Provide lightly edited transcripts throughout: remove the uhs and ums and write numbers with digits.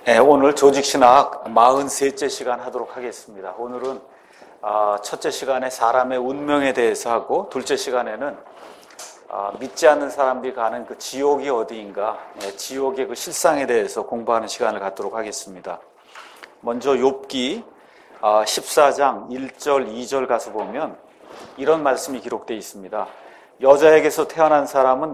오늘 조직신학 43째 시간 하도록 하겠습니다. 오늘은 첫째 시간에 사람의 운명에 대해서 하고, 둘째 시간에는 믿지 않는 사람들이 가는 그 지옥이 어디인가, 지옥의 그 실상에 대해서 공부하는 시간을 갖도록 하겠습니다. 먼저 욥기 14장 1절 2절 가서 보면 이런 말씀이 기록되어 있습니다. 여자에게서 태어난 사람은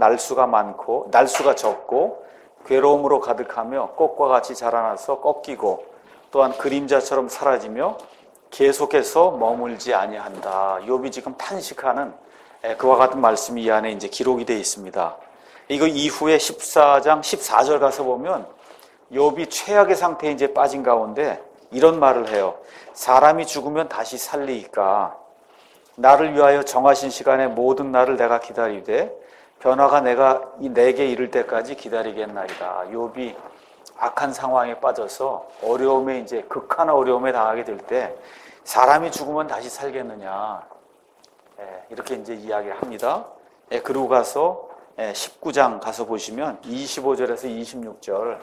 날수가 적고 괴로움으로 가득하며 꽃과 같이 자라나서 꺾이고 또한 그림자처럼 사라지며 계속해서 머물지 아니한다. 욥이 지금 탄식하는 그와 같은 말씀이 이 안에 이제 기록이 되어 있습니다. 이거 이후에 14장 14절 가서 보면 욥이 최악의 상태에 이제 빠진 가운데 이런 말을 해요. 사람이 죽으면 다시 살리이까. 나를 위하여 정하신 시간에 모든 날을 내가 기다리되 변화가 내게 이를 때까지 기다리겠나이다. 욥이 악한 상황에 빠져서 어려움에 이제 극한 어려움에 당하게 될 때 사람이 죽으면 다시 살겠느냐, 이렇게 이제 이야기를 합니다. 그리고 가서 19장 가서 보시면 25절에서 26절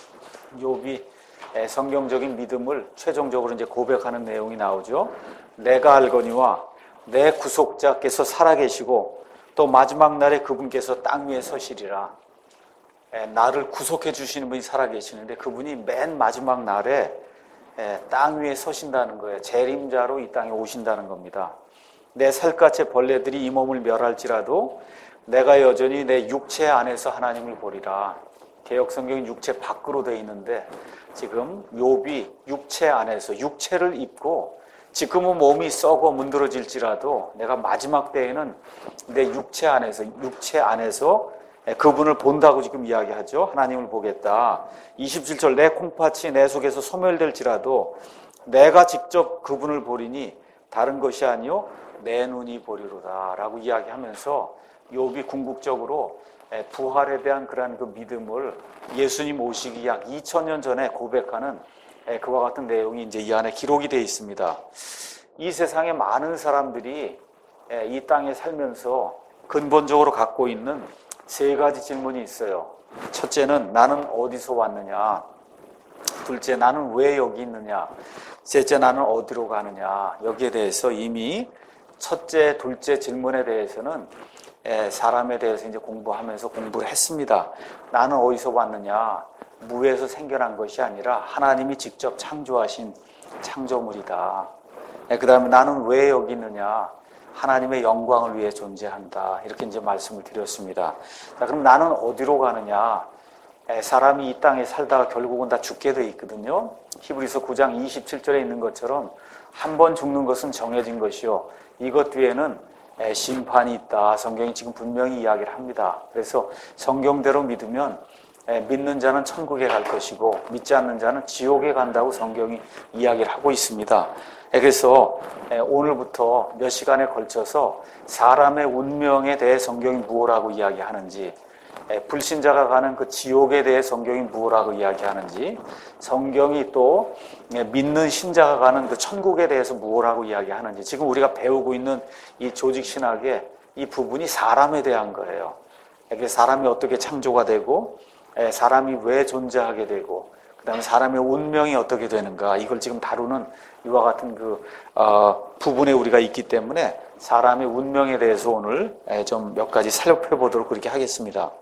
욥이 성경적인 믿음을 최종적으로 이제 고백하는 내용이 나오죠. 내가 알거니와 내 구속자께서 살아계시고 또 마지막 날에 그분께서 땅 위에 서시리라. 나를 구속해 주시는 분이 살아계시는데 그분이 맨 마지막 날에 땅 위에 서신다는 거예요. 재림자로 이 땅에 오신다는 겁니다. 내 살갗의 벌레들이 이 몸을 멸할지라도 내가 여전히 내 육체 안에서 하나님을 보리라. 개역성경이 육체 밖으로 되어 있는데 지금 욥이 육체 안에서 육체를 입고 지금은 몸이 썩어 문드러질지라도 내가 마지막 때에는 내 육체 안에서 그분을 본다고 지금 이야기하죠. 하나님을 보겠다. 27절 내 콩팥이 내 속에서 소멸될지라도 내가 직접 그분을 보리니 다른 것이 아니요 내 눈이 보리로다 라고 이야기하면서 욥이 궁극적으로 부활에 대한 그러한 그 믿음을 예수님 오시기 약 2000년 전에 고백하는 그와 같은 내용이 이제 이 안에 기록이 되어 있습니다. 이 세상에 많은 사람들이 이 땅에 살면서 근본적으로 갖고 있는 세 가지 질문이 있어요. 첫째는 나는 어디서 왔느냐? 둘째, 나는 왜 여기 있느냐? 셋째, 나는 어디로 가느냐? 여기에 대해서 이미 첫째, 둘째 질문에 대해서는 사람에 대해서 이제 공부하면서 공부를 했습니다. 나는 어디서 왔느냐? 무에서 생겨난 것이 아니라 하나님이 직접 창조하신 창조물이다. 그 다음에 나는 왜 여기 있느냐? 하나님의 영광을 위해 존재한다. 이렇게 이제 말씀을 드렸습니다. 자, 그럼 나는 어디로 가느냐? 사람이 이 땅에 살다가 결국은 다 죽게 돼 있거든요. 히브리서 9장 27절에 있는 것처럼 한 번 죽는 것은 정해진 것이요. 이것 뒤에는 심판이 있다. 성경이 지금 분명히 이야기를 합니다. 그래서 성경대로 믿으면 믿는 자는 천국에 갈 것이고 믿지 않는 자는 지옥에 간다고 성경이 이야기를 하고 있습니다. 그래서 오늘부터 몇 시간에 걸쳐서 사람의 운명에 대해 성경이 무엇라고 이야기하는지, 불신자가 가는 그 지옥에 대해 성경이 무엇라고 이야기하는지, 성경이 또 믿는 신자가 가는 그 천국에 대해서 무엇라고 이야기하는지, 지금 우리가 배우고 있는 이 조직신학의 이 부분이 사람에 대한 거예요. 사람이 어떻게 창조가 되고 사람이 왜 존재하게 되고 그 다음에 사람의 운명이 어떻게 되는가, 이걸 지금 다루는 이와 같은 그 부분에 우리가 있기 때문에 사람의 운명에 대해서 오늘 좀 몇 가지 살펴보도록 그렇게 하겠습니다.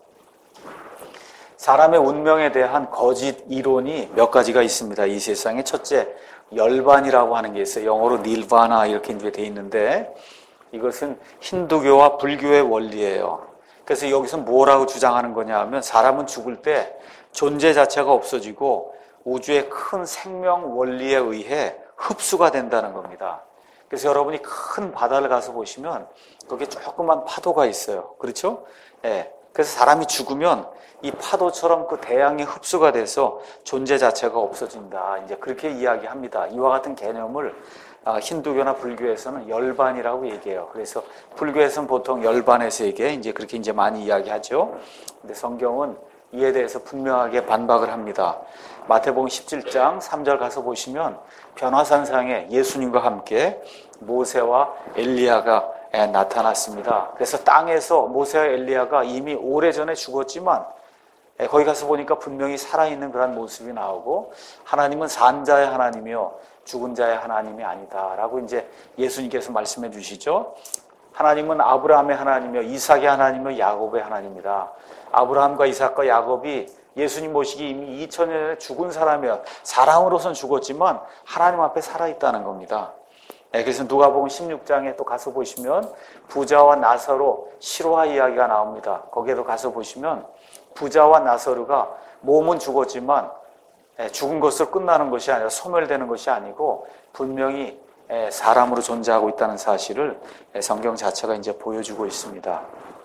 사람의 운명에 대한 거짓 이론이 몇 가지가 있습니다. 이 세상에 첫째, 열반이라고 하는 게 있어요. 영어로 닐바나 이렇게 이제 돼 있는데 이것은 힌두교와 불교의 원리예요. 그래서 여기서 뭐라고 주장하는 거냐 하면 사람은 죽을 때 존재 자체가 없어지고 우주의 큰 생명 원리에 의해 흡수가 된다는 겁니다. 그래서 여러분이 큰 바다를 가서 보시면 거기에 조그만 파도가 있어요. 그렇죠? 그래서 사람이 죽으면 이 파도처럼 그 대양에 흡수가 돼서 존재 자체가 없어진다. 이제 그렇게 이야기합니다. 이와 같은 개념을 힌두교나 불교에서는 열반이라고 얘기해요. 그래서 불교에서는 보통 열반에서 이제 그렇게 이제 많이 이야기하죠. 근데 성경은 이에 대해서 분명하게 반박을 합니다. 마태복음 17장 3절 가서 보시면 변화산상에 예수님과 함께 모세와 엘리야가 나타났습니다. 그래서 땅에서 모세와 엘리야가 이미 오래전에 죽었지만 거기 가서 보니까 분명히 살아있는 그런 모습이 나오고 하나님은 산 자의 하나님이요 죽은 자의 하나님이 아니다라고 이제 예수님께서 말씀해 주시죠. 하나님은 아브라함의 하나님이요 이삭의 하나님이요 야곱의 하나님이다. 아브라함과 이삭과 야곱이 예수님 모시기 이미 2000년 전에 죽은 사람이요 사람으로선 죽었지만 하나님 앞에 살아있다는 겁니다. 그래서 누가복음 16장에 또 가서 보시면 부자와 나사로 실화 이야기가 나옵니다. 거기에도 가서 보시면 부자와 나사로가 몸은 죽었지만 죽은 것으로 끝나는 것이 아니라 소멸되는 것이 아니고 분명히 사람으로 존재하고 있다는 사실을 성경 자체가 이제 보여주고 있습니다.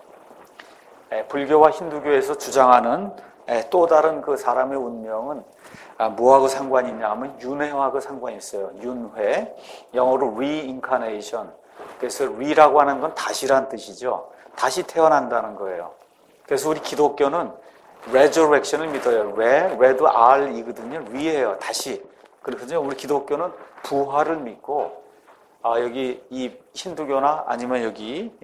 불교와 힌두교에서 주장하는 또 다른 그 사람의 운명은 뭐하고 상관이 있냐 하면 윤회하고 상관이 있어요. 윤회, 영어로 reincarnation. 그래서 re라고 하는 건 다시란 뜻이죠. 다시 태어난다는 거예요. 그래서 우리 기독교는 resurrection을 믿어요. re도 r이거든요. re예요. 다시. 그래서 우리 기독교는 부활을 믿고 여기 이 힌두교나 아니면 여기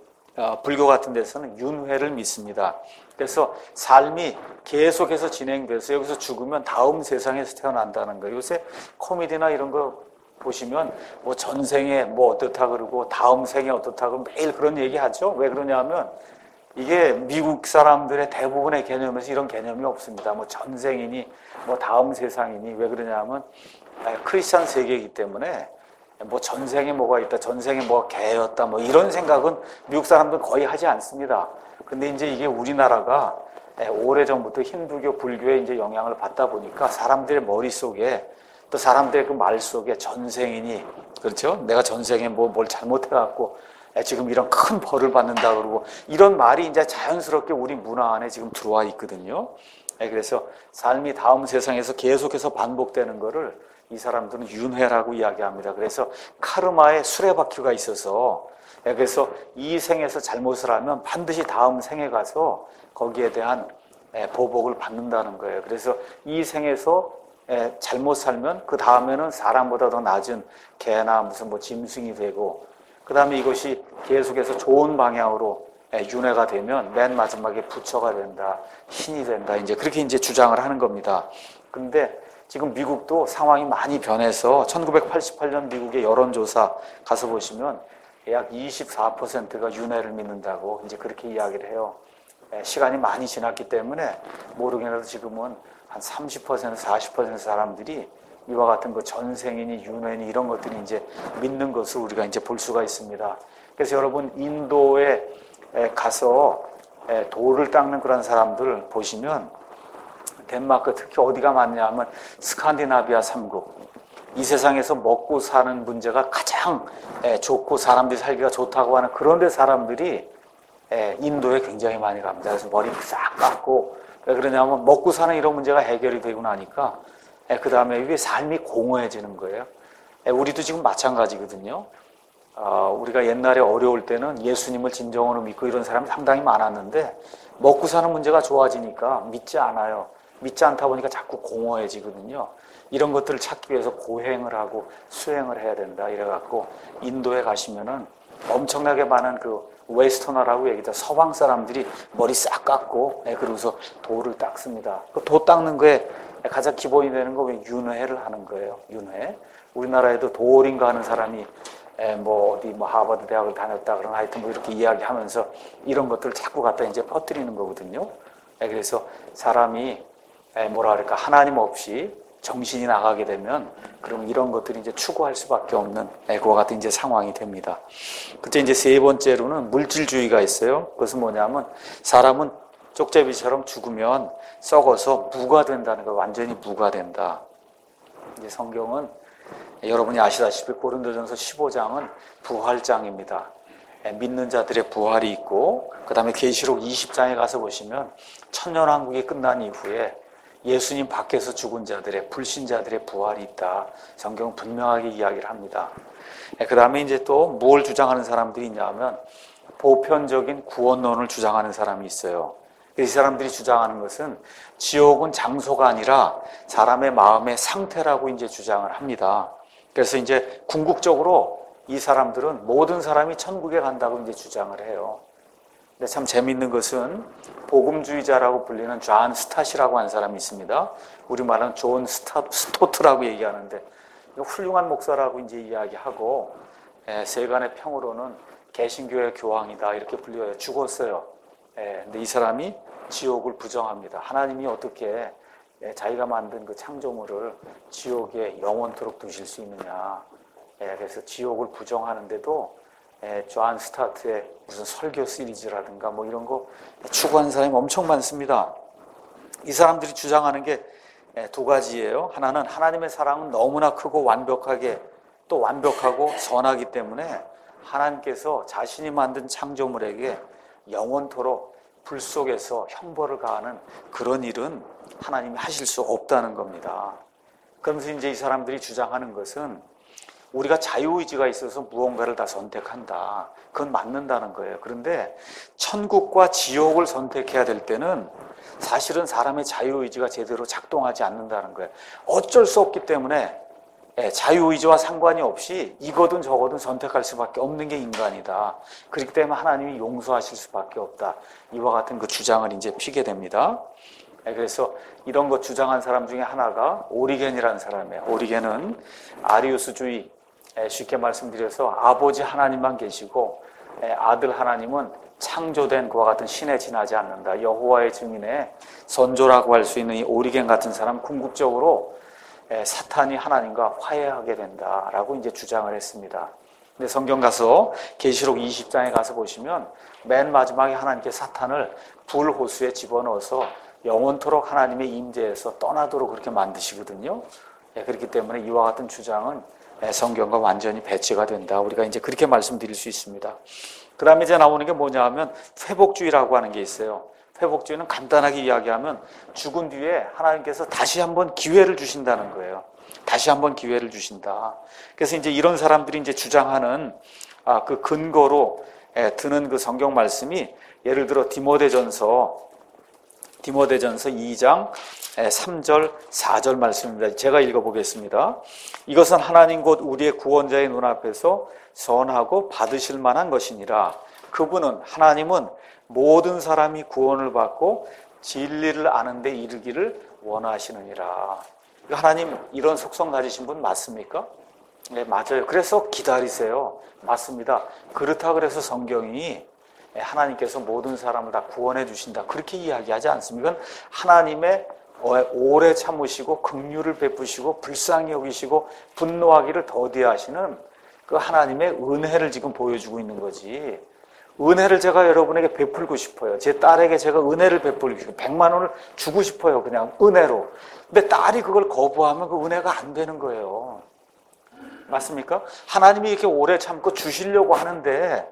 불교 같은 데서는 윤회를 믿습니다. 그래서 삶이 계속해서 진행돼서 여기서 죽으면 다음 세상에서 태어난다는 거예요. 요새 코미디나 이런 거 보시면 뭐 전생에 뭐 어떻다 그러고 다음 생에 어떻다 그러고 매일 그런 얘기 하죠. 왜 그러냐면 이게 미국 사람들의 대부분의 개념에서 이런 개념이 없습니다. 뭐 전생이니 뭐 다음 세상이니 왜 그러냐면 크리스찬 세계이기 때문에 뭐 전생에 뭐가 있다, 전생에 뭐가 개였다, 뭐 이런 생각은 미국 사람들은 거의 하지 않습니다. 근데 이제 이게 우리나라가 오래전부터 힌두교, 불교에 이제 영향을 받다 보니까 사람들의 머릿속에 또 사람들의 그 말 속에 전생이니, 그렇죠? 내가 전생에 뭘 잘못해갖고 지금 이런 큰 벌을 받는다 그러고 이런 말이 이제 자연스럽게 우리 문화 안에 지금 들어와 있거든요. 그래서 삶이 다음 세상에서 계속해서 반복되는 거를 이 사람들은 윤회라고 이야기합니다. 그래서 카르마에 수레바퀴가 있어서 그래서 이 생에서 잘못을 하면 반드시 다음 생에 가서 거기에 대한 보복을 받는다는 거예요. 그래서 이 생에서 잘못 살면 그 다음에는 사람보다 더 낮은 개나 무슨 뭐 짐승이 되고 그 다음에 이것이 계속해서 좋은 방향으로 윤회가 되면 맨 마지막에 부처가 된다, 신이 된다, 이제 그렇게 이제 주장을 하는 겁니다. 근데 지금 미국도 상황이 많이 변해서 1988년 미국의 여론조사 가서 보시면 약 24%가 윤회를 믿는다고 이제 그렇게 이야기를 해요. 시간이 많이 지났기 때문에 모르긴 해도 지금은 한 30%, 40% 사람들이 이와 같은 그 전생이니 윤회니 이런 것들이 이제 믿는 것을 우리가 이제 볼 수가 있습니다. 그래서 여러분 인도에 가서 돌을 닦는 그런 사람들 보시면 덴마크 특히 어디가 많냐 하면 스칸디나비아 3국 이 세상에서 먹고 사는 문제가 가장 좋고 사람들이 살기가 좋다고 하는 그런 데 사람들이 인도에 굉장히 많이 갑니다. 그래서 머리 싹 깎고 왜 그러냐면 먹고 사는 이런 문제가 해결이 되고 나니까 그 다음에 이게 삶이 공허해지는 거예요. 우리도 지금 마찬가지거든요. 우리가 옛날에 어려울 때는 예수님을 진정으로 믿고 이런 사람이 상당히 많았는데 먹고 사는 문제가 좋아지니까 믿지 않아요. 믿지 않다 보니까 자꾸 공허해지거든요. 이런 것들을 찾기 위해서 고행을 하고 수행을 해야 된다 이래갖고 인도에 가시면은 엄청나게 많은 그 웨스터너라고 얘기하죠. 서방 사람들이 머리 싹 깎고 그러고서 돌을 닦습니다. 그 돌 닦는 거에 가장 기본이 되는 거 윤회를 하는 거예요. 윤회. 우리나라에도 도어링가 하는 사람이 뭐 어디 뭐 하버드 대학을 다녔다 그런 하여튼 뭐 이렇게 이야기하면서 이런 것들을 자꾸 갖다 이제 퍼뜨리는 거거든요. 그래서 사람이 뭐라 그럴까 하나님 없이 정신이 나가게 되면 그럼 이런 것들이 이제 추구할 수밖에 없는 그와 같은 이제 상황이 됩니다. 그때 이제 세 번째로는 물질주의가 있어요. 그것은 뭐냐면 사람은 쪽제비처럼 죽으면 썩어서 무가 된다는 거, 완전히 무가 된다. 이제 성경은 여러분이 아시다시피 고린도전서 15장은 부활장입니다. 믿는 자들의 부활이 있고 그 다음에 계시록 20장에 가서 보시면 천년왕국이 끝난 이후에 예수님 밖에서 죽은 자들의 불신자들의 부활이 있다. 성경은 분명하게 이야기를 합니다. 그 다음에 이제 또 무엇을 주장하는 사람들이 있냐면 보편적인 구원론을 주장하는 사람이 있어요. 이 사람들이 주장하는 것은 지옥은 장소가 아니라 사람의 마음의 상태라고 이제 주장을 합니다. 그래서 이제 궁극적으로 이 사람들은 모든 사람이 천국에 간다고 이제 주장을 해요. 근데 참 재미있는 것은 복음주의자라고 불리는 존 스타시라고 하는 사람이 있습니다. 우리말은 존 스토트라고 얘기하는데 훌륭한 목사라고 이제 이야기하고 세간의 평으로는 개신교의 교황이다 이렇게 불려요. 죽었어요. 근데 이 사람이 지옥을 부정합니다. 하나님이 어떻게 자기가 만든 그 창조물을 지옥에 영원토록 두실 수 있느냐. 그래서 지옥을 부정하는데도 존 스타트의 무슨 설교 시리즈라든가 뭐 이런 거 추구하는 사람이 엄청 많습니다. 이 사람들이 주장하는 게 두 가지예요. 하나는 하나님의 사랑은 너무나 크고 완벽하게 또 완벽하고 선하기 때문에 하나님께서 자신이 만든 창조물에게 영원토록 불 속에서 형벌을 가하는 그런 일은 하나님이 하실 수 없다는 겁니다. 그러면서 이제 이 사람들이 주장하는 것은 우리가 자유의지가 있어서 무언가를 다 선택한다. 그건 맞는다는 거예요. 그런데 천국과 지옥을 선택해야 될 때는 사실은 사람의 자유의지가 제대로 작동하지 않는다는 거예요. 어쩔 수 없기 때문에 자유의지와 상관이 없이 이거든 저거든 선택할 수밖에 없는 게 인간이다. 그렇기 때문에 하나님이 용서하실 수밖에 없다. 이와 같은 그 주장을 이제 피게 됩니다. 그래서 이런 거 주장한 사람 중에 하나가 오리겐이라는 사람이에요. 오리겐은 아리우스주의, 쉽게 말씀드려서 아버지 하나님만 계시고 아들 하나님은 창조된 그와 같은 신에 지나지 않는다. 여호와의 증인의 선조라고 할 수 있는 이 오리겐 같은 사람 궁극적으로 사탄이 하나님과 화해하게 된다라고 이제 주장을 했습니다. 근데 성경 가서 계시록 20장에 가서 보시면 맨 마지막에 하나님께 사탄을 불호수에 집어넣어서 영원토록 하나님의 임재에서 떠나도록 그렇게 만드시거든요. 그렇기 때문에 이와 같은 주장은 성경과 완전히 배치가 된다. 우리가 이제 그렇게 말씀드릴 수 있습니다. 그 다음에 이제 나오는 게 뭐냐 하면 회복주의라고 하는 게 있어요. 회복주의는 간단하게 이야기하면 죽은 뒤에 하나님께서 다시 한번 기회를 주신다는 거예요. 다시 한번 기회를 주신다. 그래서 이제 이런 사람들이 이제 주장하는 그 근거로 드는 그 성경 말씀이 예를 들어 디모데전서 2장 3절 4절 말씀입니다. 제가 읽어보겠습니다. 이것은 하나님 곧 우리의 구원자의 눈앞에서 선하고 받으실 만한 것이니라. 그분은 하나님은 모든 사람이 구원을 받고 진리를 아는 데 이르기를 원하시느니라. 하나님 이런 속성 가지신 분 맞습니까? 네, 맞아요. 그래서 기다리세요. 맞습니다. 그렇다 그래서 성경이 하나님께서 모든 사람을 다 구원해 주신다 그렇게 이야기하지 않습니까? 이건 하나님의 오래 참으시고 긍휼을 베푸시고 불쌍히 여기시고 분노하기를 더디하시는 그 하나님의 은혜를 지금 보여주고 있는 거지. 은혜를 제가 여러분에게 베풀고 싶어요. 제 딸에게 제가 은혜를 베풀고 싶어요. 100만 원을 주고 싶어요. 그냥 은혜로. 근데 딸이 그걸 거부하면 그 은혜가 안 되는 거예요. 맞습니까? 하나님이 이렇게 오래 참고 주시려고 하는데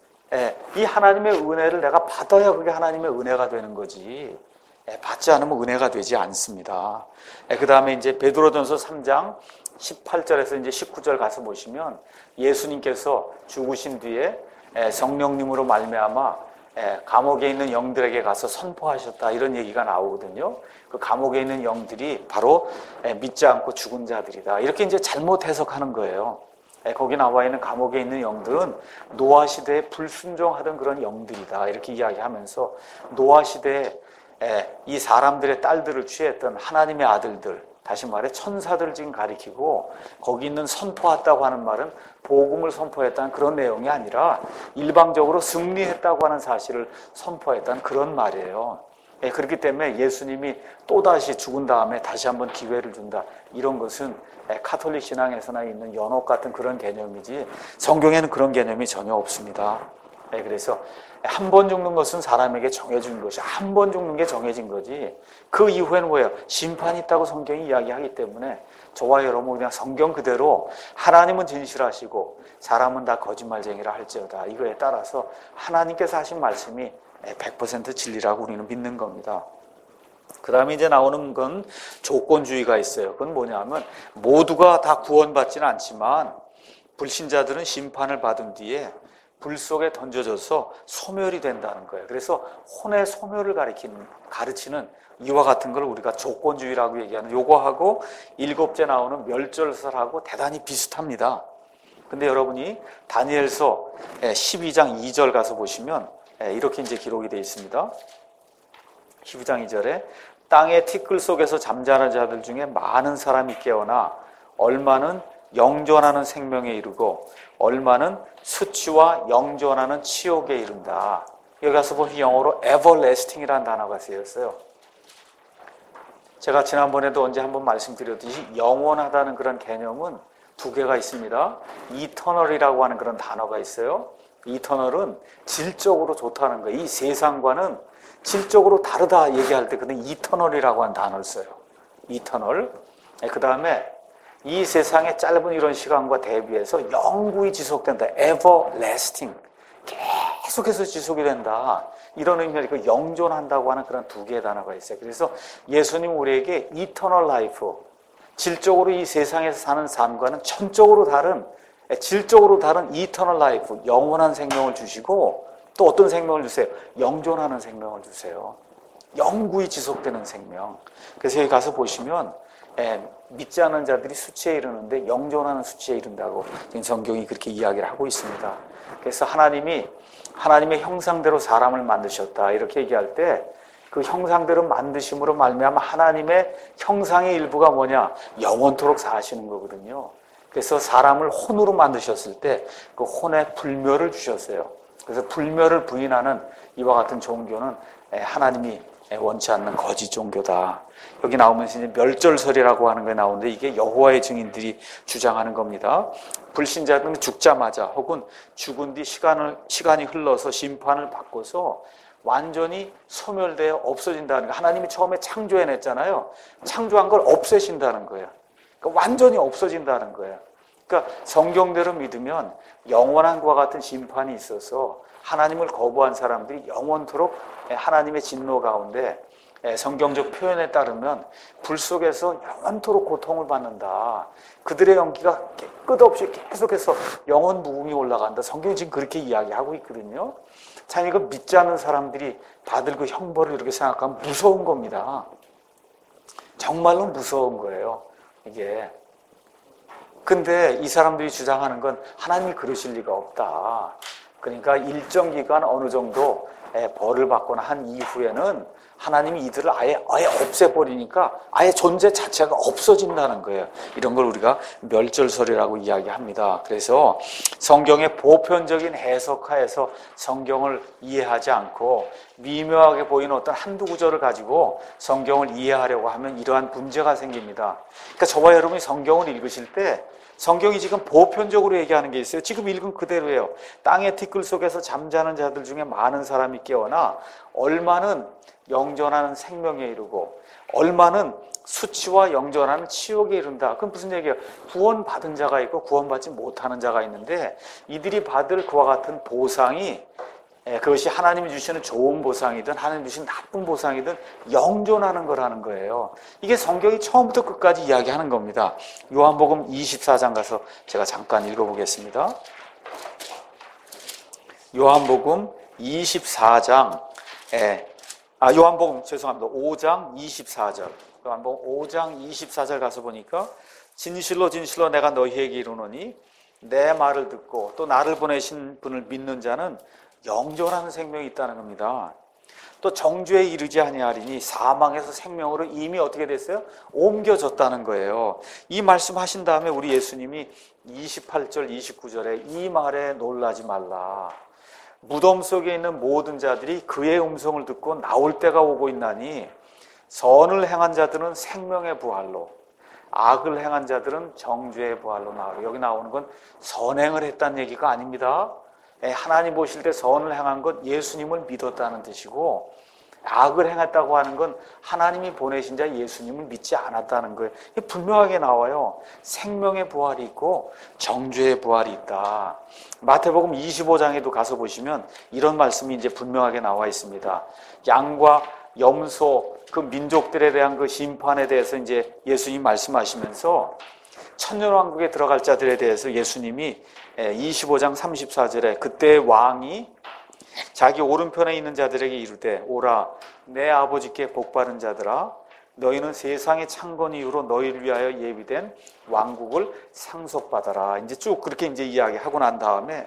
이 하나님의 은혜를 내가 받아야 그게 하나님의 은혜가 되는 거지. 받지 않으면 은혜가 되지 않습니다. 그 다음에 이제 베드로전서 3장 18절에서 이제 19절 가서 보시면 예수님께서 죽으신 뒤에 성령님으로 말미암아 감옥에 있는 영들에게 가서 선포하셨다 이런 얘기가 나오거든요. 그 감옥에 있는 영들이 바로 믿지 않고 죽은 자들이다. 이렇게 이제 잘못 해석하는 거예요. 거기 나와 있는 감옥에 있는 영들은 노아 시대에 불순종하던 그런 영들이다. 이렇게 이야기하면서 노아 시대에 이 사람들의 딸들을 취했던 하나님의 아들들, 다시 말해 천사들을 지금 가리키고 거기 있는 선포했다고 하는 말은 복음을 선포했다는 그런 내용이 아니라 일방적으로 승리했다고 하는 사실을 선포했다는 그런 말이에요. 그렇기 때문에 예수님이 또다시 죽은 다음에 다시 한번 기회를 준다. 이런 것은 카톨릭 신앙에서나 있는 연옥 같은 그런 개념이지 성경에는 그런 개념이 전혀 없습니다. 그래서 한 번 죽는 것은 사람에게 정해진 것이 한 번 죽는 게 정해진 거지 그 이후에는 뭐예요? 심판이 있다고 성경이 이야기하기 때문에 저와 여러분 그냥 성경 그대로 하나님은 진실하시고 사람은 다 거짓말쟁이라 할지어다 이거에 따라서 하나님께서 하신 말씀이 100% 진리라고 우리는 믿는 겁니다. 그 다음에 이제 나오는 건 조건주의가 있어요. 그건 뭐냐면 모두가 다 구원받지는 않지만 불신자들은 심판을 받은 뒤에 불 속에 던져져서 소멸이 된다는 거예요. 그래서 혼의 소멸을 가르치는 이와 같은 걸 우리가 조건주의라고 얘기하는 요거하고 7째 나오는 멸절설하고 대단히 비슷합니다. 근데 여러분이 다니엘서 12장 2절 가서 보시면 이렇게 이제 기록이 되어 있습니다. 12장 2절에 땅의 티끌 속에서 잠자는 자들 중에 많은 사람이 깨어나 얼마는 영존하는 생명에 이르고 얼마는 수치와 영존하는 치욕에 이른다. 여기 가서 보면 영어로 everlasting이라는 단어가 쓰였어요. 제가 지난번에도 언제 한번 말씀드렸듯이 영원하다는 그런 개념은 두 개가 있습니다. eternal이라고 하는 그런 단어가 있어요. eternal은 질적으로 좋다는 거예요. 이 세상과는 질적으로 다르다 얘기할 때 그는 eternal이라고 하는 단어를 써요. eternal. 그 다음에 이 세상의 짧은 이런 시간과 대비해서 영구히 지속된다. everlasting. 계속해서 지속이 된다. 이런 의미가 영존한다고 하는 그런 두 개의 단어가 있어요. 그래서 예수님 우리에게 eternal life, 질적으로 이 세상에서 사는 삶과는 천적으로 다른, 질적으로 다른 eternal life, 영원한 생명을 주시고 또 어떤 생명을 주세요? 영존하는 생명을 주세요. 영구히 지속되는 생명. 그래서 여기 가서 보시면 믿지 않는 자들이 수치에 이르는데 영존하는 수치에 이른다고 지금 성경이 그렇게 이야기를 하고 있습니다. 그래서 하나님의 형상대로 사람을 만드셨다 이렇게 얘기할 때 그 형상대로 만드심으로 말미암아 하나님의 형상의 일부가 뭐냐? 영원토록 사시는 거거든요. 그래서 사람을 혼으로 만드셨을 때 그 혼에 불멸을 주셨어요. 그래서 불멸을 부인하는 이와 같은 종교는 하나님이 원치 않는 거짓 종교다. 여기 나오면서 이제 멸절설이라고 하는 게 나오는데 이게 여호와의 증인들이 주장하는 겁니다. 불신자들은 죽자마자 혹은 죽은 뒤 시간이 흘러서 심판을 받고서 완전히 소멸되어 없어진다는 거예요. 하나님이 처음에 창조해냈잖아요. 창조한 걸 없애신다는 거예요. 그러니까 완전히 없어진다는 거예요. 그러니까 성경대로 믿으면 영원한 것과 같은 심판이 있어서 하나님을 거부한 사람들이 영원토록 하나님의 진노 가운데 성경적 표현에 따르면 불 속에서 영원토록 고통을 받는다. 그들의 연기가 끝없이 계속해서 영원 무궁이 올라간다. 성경이 지금 그렇게 이야기하고 있거든요. 참 이거 믿지 않는 사람들이 받을 그 형벌을 이렇게 생각하면 무서운 겁니다. 정말로 무서운 거예요. 이게. 근데 이 사람들이 주장하는 건 하나님이 그러실 리가 없다. 그러니까 일정 기간 어느 정도 벌을 받거나 한 이후에는 하나님이 이들을 아예 없애버리니까 아예 존재 자체가 없어진다는 거예요. 이런 걸 우리가 멸절설이라고 이야기합니다. 그래서 성경의 보편적인 해석하에서 성경을 이해하지 않고 미묘하게 보이는 어떤 한두 구절을 가지고 성경을 이해하려고 하면 이러한 문제가 생깁니다. 그러니까 저와 여러분이 성경을 읽으실 때 성경이 지금 보편적으로 얘기하는 게 있어요. 지금 읽은 그대로예요. 땅의 티끌 속에서 잠자는 자들 중에 많은 사람이 깨어나 얼마는 영존하는 생명에 이르고 얼마는 수치와 영존하는 치욕에 이른다. 그럼 무슨 얘기예요? 구원받은 자가 있고 구원받지 못하는 자가 있는데 이들이 받을 그와 같은 보상이 그것이 하나님이 주시는 좋은 보상이든 하나님이 주시는 나쁜 보상이든 영존하는 거라는 거예요. 이게 성경이 처음부터 끝까지 이야기하는 겁니다. 요한복음 24장 가서 제가 잠깐 읽어보겠습니다. 요한복음 24장 요한복음 5장 24절. 요한복음 5장 24절 가서 보니까 진실로 진실로 내가 너희에게 이르노니 내 말을 듣고 또 나를 보내신 분을 믿는 자는 영존하는 생명이 있다는 겁니다. 또 정죄에 이르지 아니하리니 사망에서 생명으로 이미 어떻게 됐어요? 옮겨졌다는 거예요. 이 말씀하신 다음에 우리 예수님이 28절 29절에 이 말에 놀라지 말라. 무덤 속에 있는 모든 자들이 그의 음성을 듣고 나올 때가 오고 있나니 선을 행한 자들은 생명의 부활로 악을 행한 자들은 정죄의 부활로 나오고 여기 나오는 건 선행을 했다는 얘기가 아닙니다. 하나님 보실 때 선을 행한 것 예수님을 믿었다는 뜻이고 악을 행했다고 하는 건 하나님이 보내신 자 예수님을 믿지 않았다는 거예요. 분명하게 나와요. 생명의 부활이 있고 정죄의 부활이 있다. 마태복음 25장에도 가서 보시면 이런 말씀이 이제 분명하게 나와 있습니다. 양과 염소 그 민족들에 대한 그 심판에 대해서 이제 예수님 말씀하시면서 천년왕국에 들어갈 자들에 대해서 예수님이 25장 34절에 그때 왕이 자기 오른편에 있는 자들에게 이르되 오라 내 아버지께 복받은 자들아 너희는 세상의 창건 이후로 너희를 위하여 예비된 왕국을 상속받아라. 이제 쭉 그렇게 이제 이야기하고 난 다음에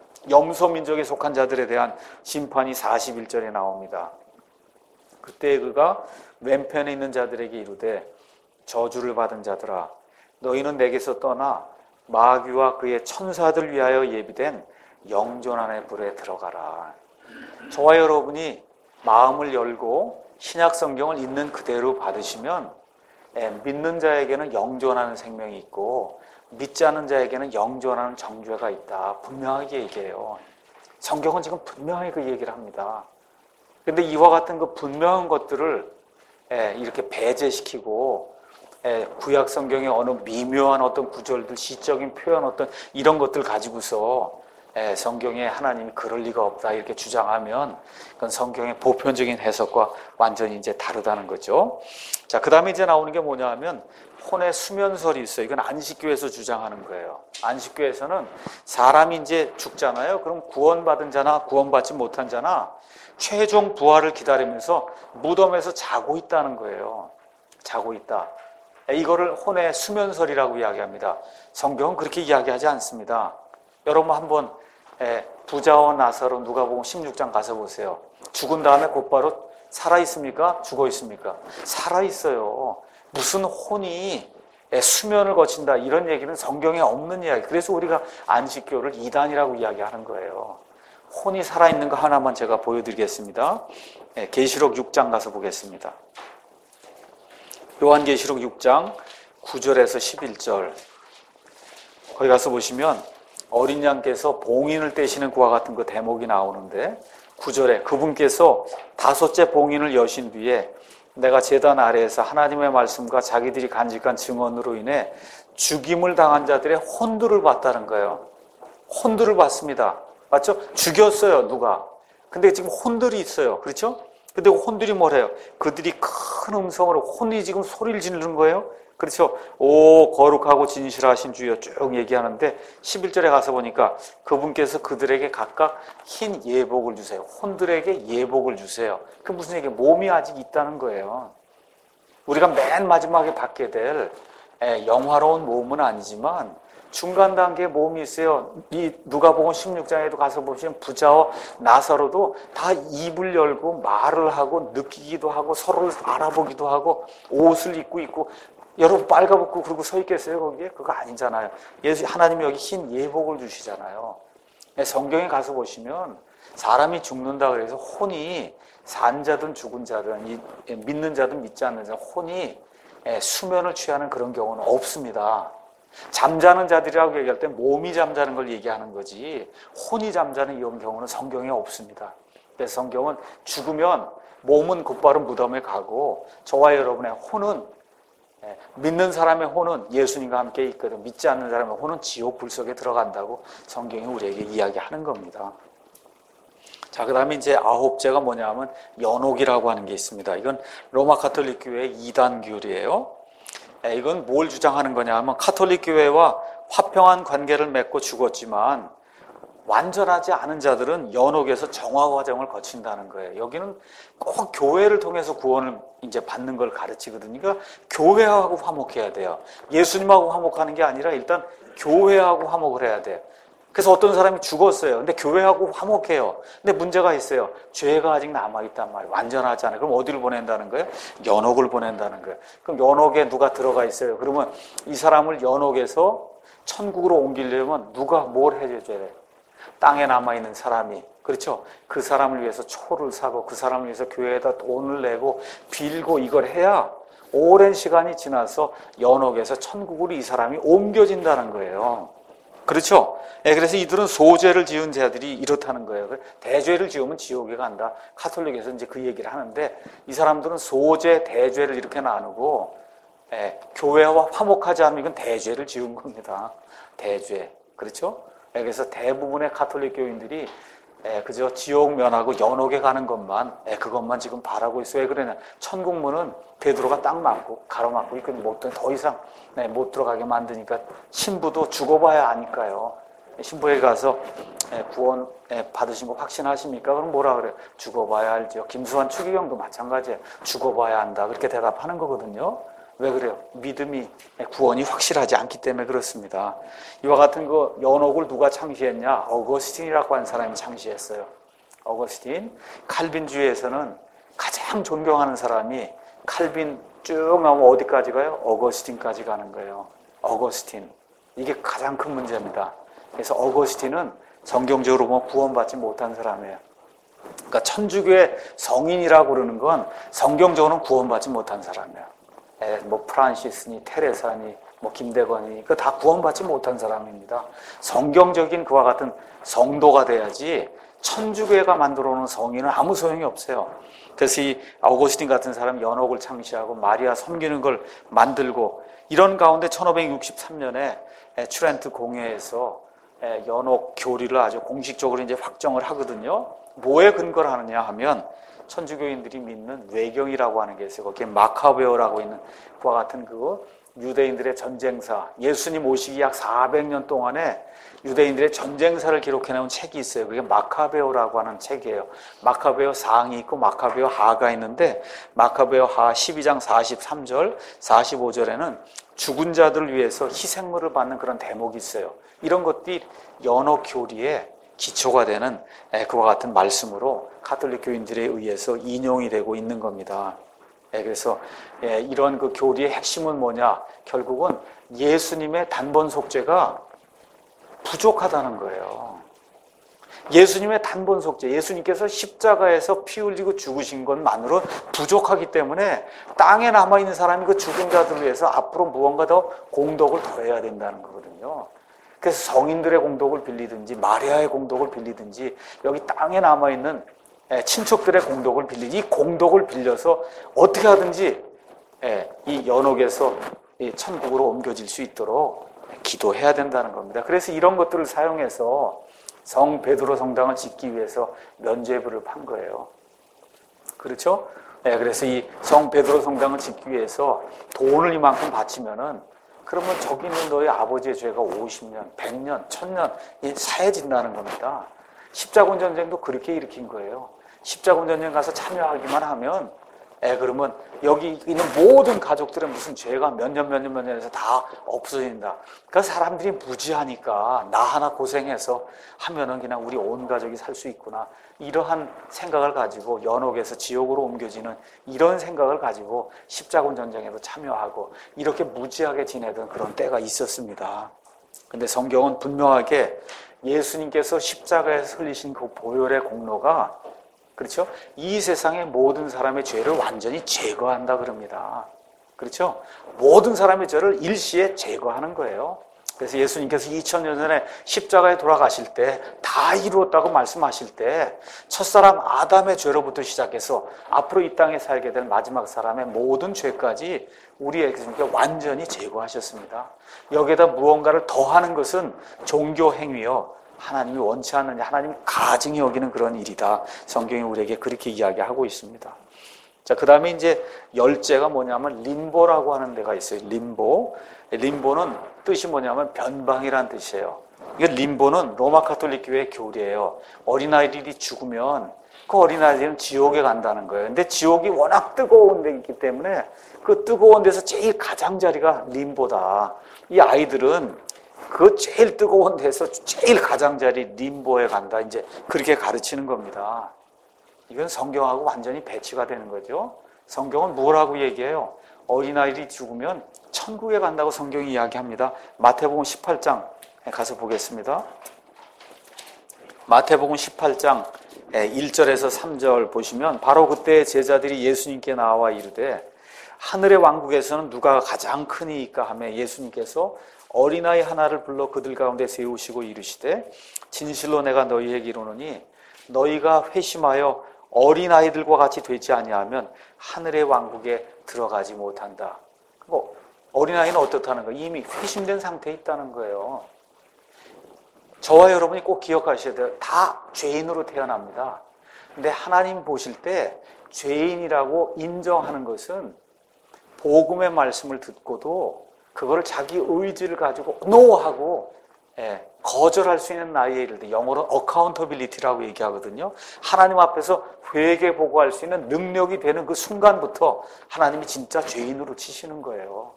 염소 민족에 속한 자들에 대한 심판이 41절에 나옵니다. 그때 그가 왼편에 있는 자들에게 이르되 저주를 받은 자들아 너희는 내게서 떠나 마귀와 그의 천사들 위하여 예비된 영존한의 불에 들어가라. 저와 여러분이 마음을 열고 신약 성경을 있는 그대로 받으시면 믿는 자에게는 영존하는 생명이 있고 믿지 않는 자에게는 영존하는 정죄가 있다. 분명하게 얘기해요. 성경은 지금 분명하게 그 얘기를 합니다. 그런데 이와 같은 그 분명한 것들을 이렇게 배제시키고 구약 성경의 어느 미묘한 어떤 구절들, 시적인 표현 어떤 이런 것들 가지고서 성경에 하나님이 그럴 리가 없다 이렇게 주장하면 그건 성경의 보편적인 해석과 완전히 이제 다르다는 거죠. 자, 그 다음에 이제 나오는 게 뭐냐 하면 혼의 수면설이 있어요. 이건 안식교에서 주장하는 거예요. 안식교에서는 사람이 이제 죽잖아요. 그럼 구원받은 자나 구원받지 못한 자나 최종 부활을 기다리면서 무덤에서 자고 있다는 거예요. 자고 있다. 이거를 혼의 수면설이라고 이야기합니다. 성경은 그렇게 이야기하지 않습니다. 여러분 한번 부자와 나사로 누가복음 16장 가서 보세요. 죽은 다음에 곧바로 살아있습니까? 죽어있습니까? 살아있어요. 무슨 혼이 수면을 거친다 이런 얘기는 성경에 없는 이야기. 그래서 우리가 안식교를 이단이라고 이야기하는 거예요. 혼이 살아있는 거 하나만 제가 보여드리겠습니다. 계시록 6장 가서 보겠습니다. 요한계시록 6장 9절에서 11절 거기 가서 보시면 어린 양께서 봉인을 떼시는 그와 같은 그 대목이 나오는데 9절에 그분께서 5째 봉인을 여신 뒤에 내가 제단 아래에서 하나님의 말씀과 자기들이 간직한 증언으로 인해 죽임을 당한 자들의 혼들을 봤다는 거예요. 혼들을 봤습니다. 맞죠? 죽였어요, 누가. 근데 지금 혼들이 있어요. 그렇죠? 근데 혼들이 뭐래요? 그들이 큰 음성으로 혼이 지금 소리를 지르는 거예요. 그렇죠? 오 거룩하고 진실하신 주여 쭉 얘기하는데 11절에 가서 보니까 그분께서 그들에게 각각 흰 예복을 주세요. 혼들에게 예복을 주세요. 그 무슨 얘기예요? 몸이 아직 있다는 거예요. 우리가 맨 마지막에 받게 될 영화로운 몸은 아니지만 중간 단계의 몸이 있어요. 이 누가복음 16장에도 가서 보시면 부자와 나사로도 다 입을 열고 말을 하고 느끼기도 하고 서로를 알아보기도 하고 옷을 입고 있고 여러분 빨가벗고 그러고 서 있겠어요 거기에? 그거 아니잖아요. 예수 하나님이 여기 흰 예복을 주시잖아요. 성경에 가서 보시면 사람이 죽는다 그래서 혼이 산 자든 죽은 자든 믿는 자든 믿지 않는 자든 혼이 수면을 취하는 그런 경우는 없습니다. 잠자는 자들이라고 얘기할 때 몸이 잠자는 걸 얘기하는 거지 혼이 잠자는 이런 경우는 성경에 없습니다. 그래서 성경은 죽으면 몸은 곧바로 무덤에 가고 저와 여러분의 혼은 믿는 사람의 혼은 예수님과 함께 있거든 믿지 않는 사람의 혼은 지옥 불 속에 들어간다고 성경이 우리에게 이야기하는 겁니다. 자, 그 다음에 이제 9제가 뭐냐 하면 연옥이라고 하는 게 있습니다. 이건 로마 가톨릭 교회의 2단 규율이에요. 이건 뭘 주장하는 거냐 하면 가톨릭 교회와 화평한 관계를 맺고 죽었지만 완전하지 않은 자들은 연옥에서 정화 과정을 거친다는 거예요. 여기는 꼭 교회를 통해서 구원을 이제 받는 걸 가르치거든요. 그러니까 교회하고 화목해야 돼요. 예수님하고 화목하는 게 아니라 일단 교회하고 화목을 해야 돼요. 그래서 어떤 사람이 죽었어요. 근데 교회하고 화목해요. 근데 문제가 있어요. 죄가 아직 남아있단 말이에요. 완전하지 않아요. 그럼 어디를 보낸다는 거예요? 연옥을 보낸다는 거예요. 그럼 연옥에 누가 들어가 있어요? 그러면 이 사람을 연옥에서 천국으로 옮기려면 누가 뭘 해줘야 돼요? 땅에 남아있는 사람이, 그렇죠? 그 사람을 위해서 초를 사고 그 사람을 위해서 교회에다 돈을 내고 빌고 이걸 해야 오랜 시간이 지나서 연옥에서 천국으로 이 사람이 옮겨진다는 거예요. 그렇죠? 그래서 이들은 소죄를 지은 자들이 이렇다는 거예요. 대죄를 지으면 지옥에 간다. 가톨릭에서 이제 그 얘기를 하는데 이 사람들은 소죄, 대죄를 이렇게 나누고 교회와 화목하지 않으면 이건 대죄를 지은 겁니다. 대죄. 그렇죠? 그래서 대부분의 가톨릭 교인들이 그저 지옥 면하고 연옥에 가는 것만 그것만 지금 바라고 있어요. 왜 그러냐? 천국문은 베드로가 딱 막고 가로막고 있고 더 이상 못 들어가게 만드니까 신부도 죽어봐야 아니까요. 신부에 가서 구원 받으신 거 확신하십니까? 그럼 뭐라 그래요? 죽어봐야 알죠. 김수환 추기경도 마찬가지예요. 죽어봐야 한다. 그렇게 대답하는 거거든요. 왜 그래요? 믿음이, 구원이 확실하지 않기 때문에 그렇습니다. 이와 같은 그 연옥을 누가 창시했냐? 어거스틴이라고 하는 사람이 창시했어요. 어거스틴. 칼빈주의에서는 가장 존경하는 사람이 칼빈 쭉 나오면 어디까지 가요? 어거스틴까지 가는 거예요. 어거스틴. 이게 가장 큰 문제입니다. 그래서 어거스틴은 성경적으로 보면 구원받지 못한 사람이에요. 그러니까 천주교의 성인이라고 그러는 건 성경적으로는 구원받지 못한 사람이에요. 뭐 프란시스니, 테레사니, 뭐 김대건이 그 다 구원받지 못한 사람입니다. 성경적인 그와 같은 성도가 돼야지 천주교회가 만들어 놓은 성인은 아무 소용이 없어요. 그래서 이 어거스틴 같은 사람이 연옥을 창시하고 마리아 섬기는 걸 만들고 이런 가운데 1563년에 트렌트 공회에서 연옥 교리를 아주 공식적으로 이제 확정을 하거든요. 뭐에 근거를 하느냐 하면 천주교인들이 믿는 외경이라고 하는 게 있어요. 거기에 마카베오라고 있는 그와 같은 그 유대인들의 전쟁사, 예수님 오시기 약 400년 동안에 유대인들의 전쟁사를 기록해놓은 책이 있어요. 그게 마카베오라고 하는 책이에요. 마카베오 상이 있고 마카베오 하가 있는데 마카베오 하 12장 43절, 45절에는 죽은 자들을 위해서 희생물을 받는 그런 대목이 있어요. 이런 것들이 연옥 교리에 기초가 되는 그와 같은 말씀으로 가톨릭 교인들에 의해서 인용이 되고 있는 겁니다. 그래서 이런 그 교리의 핵심은 뭐냐? 결국은 예수님의 단번 속죄가 부족하다는 거예요. 예수님의 단번 속죄, 예수님께서 십자가에서 피 흘리고 죽으신 것만으로 부족하기 때문에 땅에 남아있는 사람이 그 죽은 자들을 위해서 앞으로 무언가 더 공덕을 더해야 된다는 거거든요. 그래서 성인들의 공덕을 빌리든지 마리아의 공덕을 빌리든지 여기 땅에 남아있는 친척들의 공덕을 빌리지 이 공덕을 빌려서 어떻게 하든지 이 연옥에서 이 천국으로 옮겨질 수 있도록 기도해야 된다는 겁니다. 그래서 이런 것들을 사용해서 성 베드로 성당을 짓기 위해서 면죄부를 판 거예요. 그렇죠? 그래서 이 성 베드로 성당을 짓기 위해서 돈을 이만큼 바치면은 그러면 저기 있는 너희 아버지의 죄가 50년, 100년, 1000년 사해진다는 겁니다. 십자군 전쟁도 그렇게 일으킨 거예요. 십자군 전쟁 가서 참여하기만 하면 그러면 여기 있는 모든 가족들의 무슨 죄가 몇 년에서 다 없어진다. 그러니까 사람들이 무지하니까 나 하나 고생해서 하면은 그냥 우리 온 가족이 살 수 있구나. 이러한 생각을 가지고 연옥에서 지옥으로 옮겨지는 이런 생각을 가지고 십자군 전쟁에도 참여하고 이렇게 무지하게 지내던 그런 때가 있었습니다. 근데 성경은 분명하게 예수님께서 십자가에서 흘리신 그 보혈의 공로가 그렇죠? 이 세상의 모든 사람의 죄를 완전히 제거한다 그럽니다. 그렇죠? 모든 사람의 죄를 일시에 제거하는 거예요. 그래서 예수님께서 2000년 전에 십자가에 돌아가실 때 다 이루었다고 말씀하실 때 첫사람 아담의 죄로부터 시작해서 앞으로 이 땅에 살게 될 마지막 사람의 모든 죄까지 우리에게 완전히 제거하셨습니다. 여기에다 무언가를 더하는 것은 종교 행위요. 하나님이 원치 않느냐, 하나님이 가증히 여기는 그런 일이다. 성경이 우리에게 그렇게 이야기하고 있습니다. 자, 그 다음에 이제 열째가 뭐냐면 림보라고 하는 데가 있어요. 림보. 림보는 뜻이 뭐냐면 변방이란 뜻이에요. 이게 림보는 로마 가톨릭 교회의 교리예요. 어린아이들이 죽으면 그 어린아이들은 지옥에 간다는 거예요. 근데 지옥이 워낙 뜨거운 데이기 때문에 그 뜨거운 데서 제일 가장자리가 림보다. 이 아이들은 그 제일 뜨거운 데서 제일 가장자리 림보에 간다. 이제 그렇게 가르치는 겁니다. 이건 성경하고 완전히 배치가 되는 거죠. 성경은 뭐라고 얘기해요? 어린아이들이 죽으면 천국에 간다고 성경이 이야기합니다. 마태복음 18장 가서 보겠습니다. 마태복음 18장 1절에서 3절 보시면 바로 그때 제자들이 예수님께 나와 이르되 하늘의 왕국에서는 누가 가장 크니이까 하며 예수님께서 어린아이 하나를 불러 그들 가운데 세우시고 이르시되 진실로 내가 너희에게 이르노니 너희가 회심하여 어린아이들과 같이 되지 아니하면 하늘의 왕국에 들어가지 못한다. 뭐 어린아이는 어떻다는 거예요? 이미 회심된 상태에 있다는 거예요. 저와 여러분이 꼭 기억하셔야 돼요. 다 죄인으로 태어납니다. 근데 하나님 보실 때 죄인이라고 인정하는 것은 복음의 말씀을 듣고도 그거를 자기 의지를 가지고 노하고 거절할 수 있는 나이에 이를 때 영어로 accountability라고 얘기하거든요. 하나님 앞에서 회개 보고할 수 있는 능력이 되는 그 순간부터 하나님이 진짜 죄인으로 치시는 거예요.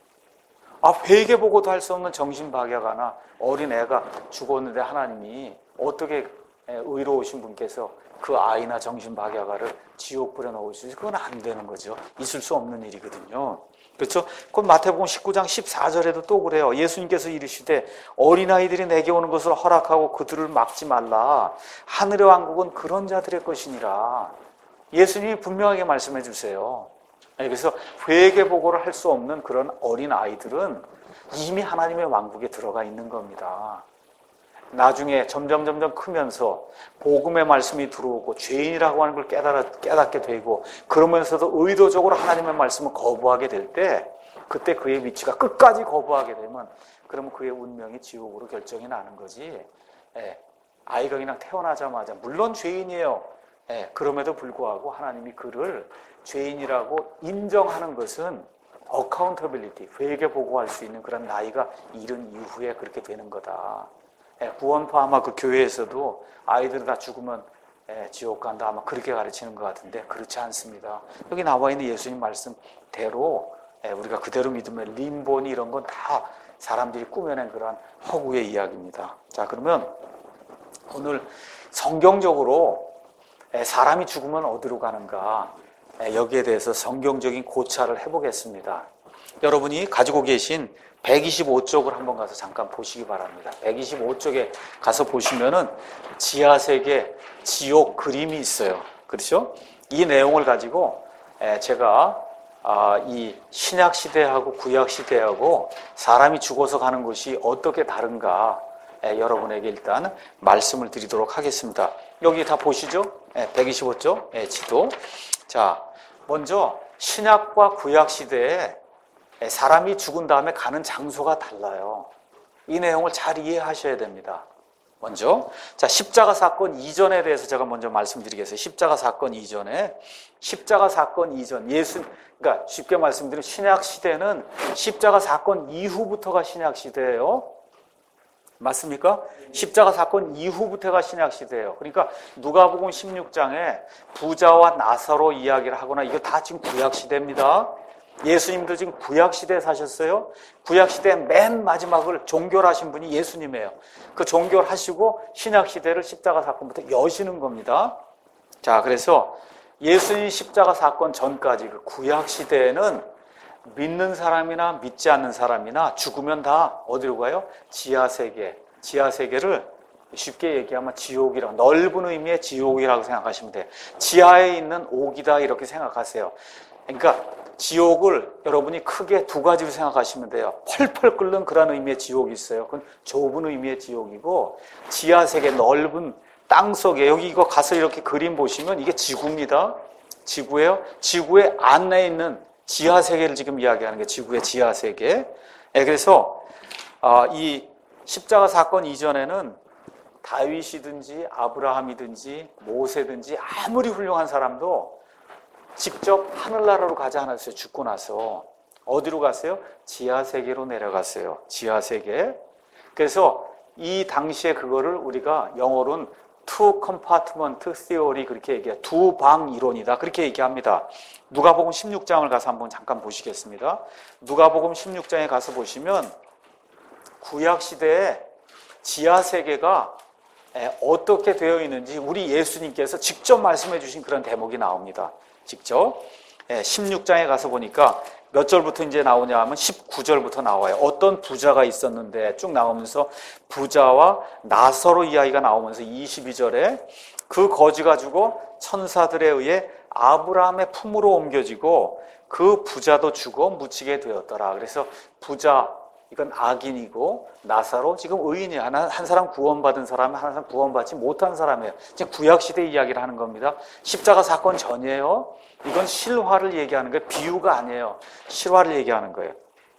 회개 보고도 할 수 없는 정신박약하나 어린 애가 죽었는데 하나님이 어떻게 의로우신 분께서 그 아이나 정신박약아를 지옥 불에 넣을 수 있어요? 그건 안 되는 거죠. 있을 수 없는 일이거든요. 그렇죠? 그건 마태복음 19장 14절에도 또 그래요. 예수님께서 이르시되 어린아이들이 내게 오는 것을 허락하고 그들을 막지 말라. 하늘의 왕국은 그런 자들의 것이니라. 예수님이 분명하게 말씀해 주세요. 그래서 회개 보고를 할 수 없는 그런 어린아이들은 이미 하나님의 왕국에 들어가 있는 겁니다. 나중에 점점 크면서 복음의 말씀이 들어오고 죄인이라고 하는 걸 깨닫게 되고 그러면서도 의도적으로 하나님의 말씀을 거부하게 될 때 그때 그의 위치가 끝까지 거부하게 되면 그러면 그의 운명이 지옥으로 결정이 나는 거지. 아이가 그냥 태어나자마자 물론 죄인이에요. 그럼에도 불구하고 하나님이 그를 죄인이라고 인정하는 것은 accountability, 회개 보고할 수 있는 그런 나이가 이른 이후에 그렇게 되는 거다. 구원파 아마 그 교회에서도 아이들 다 죽으면 지옥 간다 아마 그렇게 가르치는 것 같은데 그렇지 않습니다. 여기 나와 있는 예수님 말씀대로 우리가 그대로 믿으면 림보니 이런 건 다 사람들이 꾸며낸 그런 허구의 이야기입니다. 자, 그러면 오늘 성경적으로 사람이 죽으면 어디로 가는가 여기에 대해서 성경적인 고찰을 해보겠습니다. 여러분이 가지고 계신 125쪽을 한번 가서 잠깐 보시기 바랍니다. 125쪽에 가서 보시면은 지하세계, 지옥 그림이 있어요. 그렇죠? 이 내용을 가지고 제가 이 신약 시대하고 구약 시대하고 사람이 죽어서 가는 곳이 어떻게 다른가 여러분에게 일단 말씀을 드리도록 하겠습니다. 여기 다 보시죠? 125쪽 지도. 자, 먼저 신약과 구약 시대에 사람이 죽은 다음에 가는 장소가 달라요. 이 내용을 잘 이해하셔야 됩니다. 먼저 자 십자가 사건 이전에 대해서 제가 먼저 말씀드리겠어요. 십자가 사건 이전 그러니까 쉽게 말씀드리면 신약 시대는 십자가 사건 이후부터가 신약 시대예요. 맞습니까? 십자가 사건 이후부터가 신약 시대예요. 그러니까 누가복음 16장에 부자와 나사로 이야기를 하거나 이거 다 지금 구약 시대입니다. 예수님도 지금 구약 시대에 사셨어요. 구약 시대의 맨 마지막을 종결하신 분이 예수님이에요. 그 종결하시고 신약 시대를 십자가 사건부터 여시는 겁니다. 자, 그래서 예수님 십자가 사건 전까지 그 구약 시대에는 믿는 사람이나 믿지 않는 사람이나 죽으면 다 어디로 가요? 지하세계. 지하세계를 쉽게 얘기하면 지옥이라고, 넓은 의미의 지옥이라고 생각하시면 돼요. 지하에 있는 옥이다 이렇게 생각하세요. 그러니까 지옥을 여러분이 크게 두 가지로 생각하시면 돼요. 펄펄 끓는 그런 의미의 지옥이 있어요. 그건 좁은 의미의 지옥이고, 지하세계 넓은 땅속에, 여기 이거 가서 이렇게 그림 보시면 이게 지구입니다. 지구예요. 지구의 안에 있는 지하세계를 지금 이야기하는 게 지구의 지하세계. 그래서 이 십자가 사건 이전에는 다윗이든지 아브라함이든지 모세든지 아무리 훌륭한 사람도 직접 하늘나라로 가지 않았어요. 죽고 나서. 어디로 갔어요? 지하세계로 내려갔어요. 지하세계. 그래서 이 당시에 그거를 우리가 영어로는 two compartment theory 그렇게 얘기해요. 두 방 이론이다. 그렇게 얘기합니다. 누가복음 16장을 가서 한번 잠깐 보시겠습니다. 누가복음 16장에 가서 보시면 구약 시대에 지하세계가 어떻게 되어 있는지 우리 예수님께서 직접 말씀해 주신 그런 대목이 나옵니다. 직접 16장에 가서 보니까 몇 절부터 이제 나오냐 하면 19절부터 나와요. 어떤 부자가 있었는데 쭉 나오면서 부자와 나사로 이야기가 나오면서 22절에 그 거지 가지고 천사들에 의해 아브라함의 품으로 옮겨지고 그 부자도 죽어 묻히게 되었더라. 그래서 부자 이건 악인이고 나사로 지금 의인이야. 한 사람 구원받은 사람, 한 사람 구원받지 못한 사람이에요. 지금 구약시대 이야기를 하는 겁니다. 십자가 사건 전이에요. 이건 실화를 얘기하는 거예요. 비유가 아니에요. 실화를 얘기하는 거예요.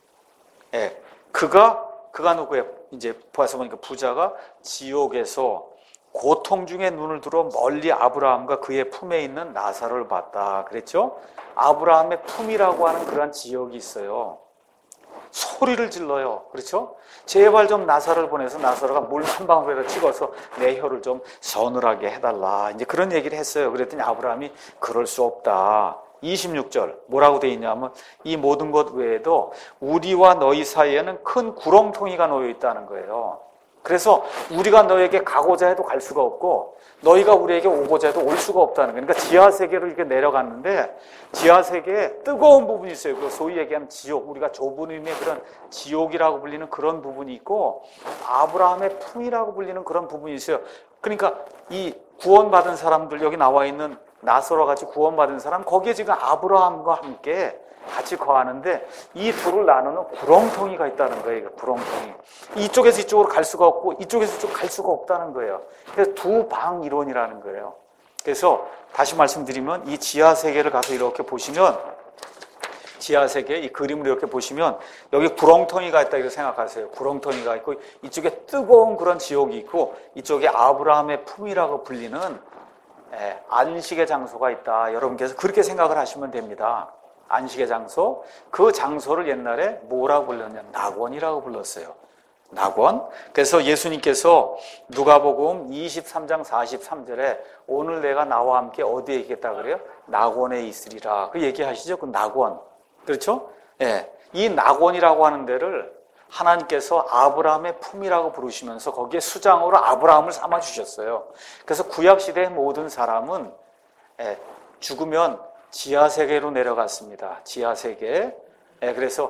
그가 누구예요? 이제 봐서 보니까 부자가 지옥에서 고통 중에 눈을 들어 멀리 아브라함과 그의 품에 있는 나사로를 봤다. 그랬죠? 아브라함의 품이라고 하는 그런 지역이 있어요. 소리를 질러요. 그렇죠? 제발 좀 나사로를 보내서 나사로가 물 한 방울이라도 찍어서 내 혀를 좀 서늘하게 해달라. 이제 그런 얘기를 했어요. 그랬더니 아브라함이 그럴 수 없다. 26절 뭐라고 돼 있냐면 이 모든 것 외에도 우리와 너희 사이에는 큰 구렁텅이가 놓여 있다는 거예요. 그래서 우리가 너에게 가고자 해도 갈 수가 없고 너희가 우리에게 오고자 해도 올 수가 없다는 거예요. 그러니까 지하세계로 이렇게 내려갔는데 지하세계에 뜨거운 부분이 있어요. 그 소위 얘기하면 지옥, 우리가 좁은 의미의 그런 지옥이라고 불리는 그런 부분이 있고 아브라함의 품이라고 불리는 그런 부분이 있어요. 그러니까 이 구원받은 사람들, 여기 나와 있는 나사로와 같이 구원받은 사람, 거기에 지금 아브라함과 함께 같이 거하는데 이 둘을 나누는 구렁텅이가 있다는 거예요. 구렁텅이. 이쪽에서 이쪽으로 갈 수가 없고 이쪽에서 이쪽으로 갈 수가 없다는 거예요. 그래서 두 방 이론이라는 거예요. 그래서 다시 말씀드리면 이 지하세계를 가서 이렇게 보시면 지하세계 이 그림을 이렇게 보시면 여기 구렁텅이가 있다 이렇게 생각하세요. 구렁텅이가 있고 이쪽에 뜨거운 그런 지옥이 있고 이쪽에 아브라함의 품이라고 불리는 안식의 장소가 있다. 여러분께서 그렇게 생각을 하시면 됩니다. 안식의 장소, 그 장소를 옛날에 뭐라고 불렀냐면 낙원이라고 불렀어요. 낙원. 그래서 예수님께서 누가복음 23장 43절에 오늘 내가 나와 함께 어디에 있겠다 그래요? 낙원에 있으리라. 그 얘기하시죠? 그 낙원. 그렇죠? 예. 이 낙원이라고 하는 데를 하나님께서 아브라함의 품이라고 부르시면서 거기에 수장으로 아브라함을 삼아 주셨어요. 그래서 구약 시대의 모든 사람은 죽으면 지하세계로 내려갔습니다. 지하세계. 그래서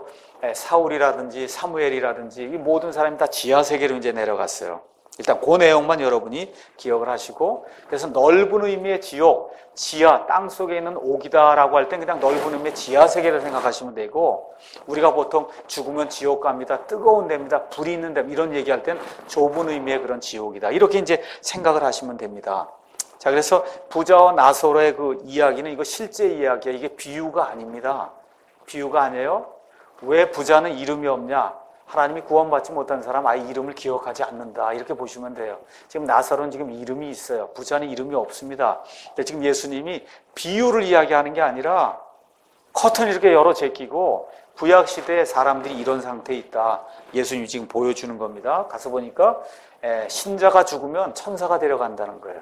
사울이라든지 사무엘이라든지 이 모든 사람이 다 지하세계로 이제 내려갔어요. 일단 그 내용만 여러분이 기억을 하시고, 그래서 넓은 의미의 지옥, 지하, 땅속에 있는 옥이다라고 할 땐 그냥 넓은 의미의 지하세계를 생각하시면 되고, 우리가 보통 죽으면 지옥 갑니다, 뜨거운 데입니다, 불이 있는 데, 이런 얘기할 땐 좁은 의미의 그런 지옥이다. 이렇게 이제 생각을 하시면 됩니다. 자, 그래서 부자와 나사로의 그 이야기는 이거 실제 이야기야. 이게 비유가 아닙니다. 비유가 아니에요. 왜 부자는 이름이 없냐? 하나님이 구원받지 못한 사람 아예 이름을 기억하지 않는다. 이렇게 보시면 돼요. 지금 나사로는 지금 이름이 있어요. 부자는 이름이 없습니다. 근데 지금 예수님이 비유를 이야기하는 게 아니라 커튼을 이렇게 열어 제끼고 구약 시대에 사람들이 이런 상태에 있다. 예수님이 지금 보여주는 겁니다. 가서 보니까 신자가 죽으면 천사가 데려간다는 거예요.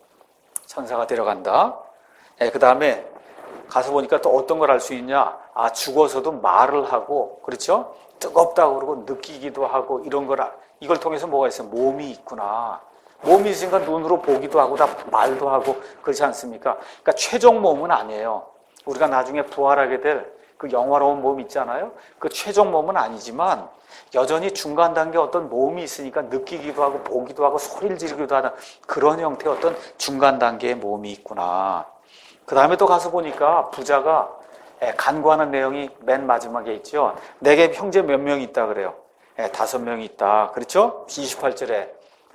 천사가 데려간다. 그 다음에 가서 보니까 또 어떤 걸 알 수 있냐? 아, 죽어서도 말을 하고, 그렇죠? 뜨겁다고 그러고 느끼기도 하고 이런 이걸 통해서 뭐가 있어요? 몸이 있구나. 몸이 있으니까 눈으로 보기도 하고 다 말도 하고 그렇지 않습니까? 그러니까 최종 몸은 아니에요. 우리가 나중에 부활하게 될 그 영화로운 몸 있잖아요. 그 최종 몸은 아니지만 여전히 중간 단계 어떤 몸이 있으니까 느끼기도 하고 보기도 하고 소리를 지르기도 하는 그런 형태의 어떤 중간 단계의 몸이 있구나. 그 다음에 또 가서 보니까 부자가 간구하는 내용이 맨 마지막에 있죠. 내게 형제 몇 명이 있다 그래요. 5명이 있다. 그렇죠? 28절에